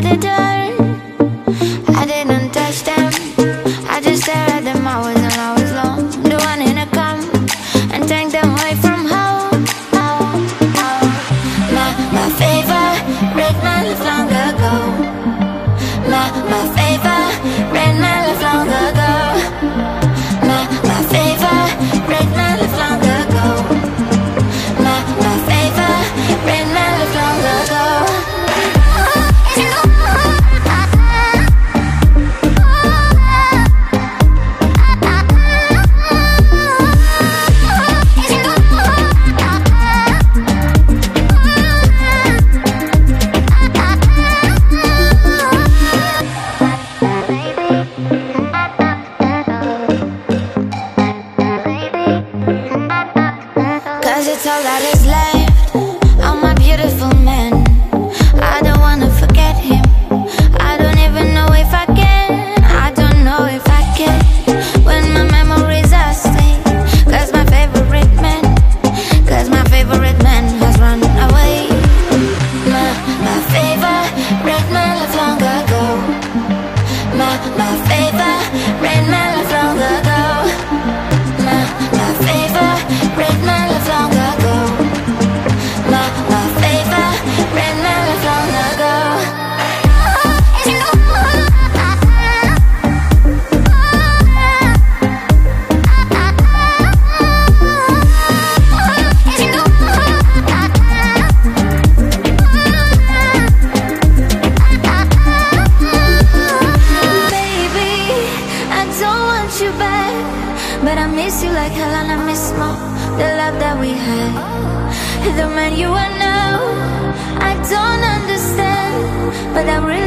the door. I didn't touch them, I just stared at them hours and hours long. The one in a come and take them away from home. My favorite man left long ago. My favorite man left long ago. My favorite man left long ago. My favorite man left long ago. Cause it's all that is left of my beautiful man. I don't wanna forget him. I don't even know if I can. I don't know if I can. When my memories are staying. Cause my favorite man has run away. My favorite man left long ago. My favorite man left long ago. My favorite man left long ago. My favorite man left long ago. Baby, I don't want you back, but I miss you like hell and I miss more the love that we had. The man you are now, I don't understand, but I really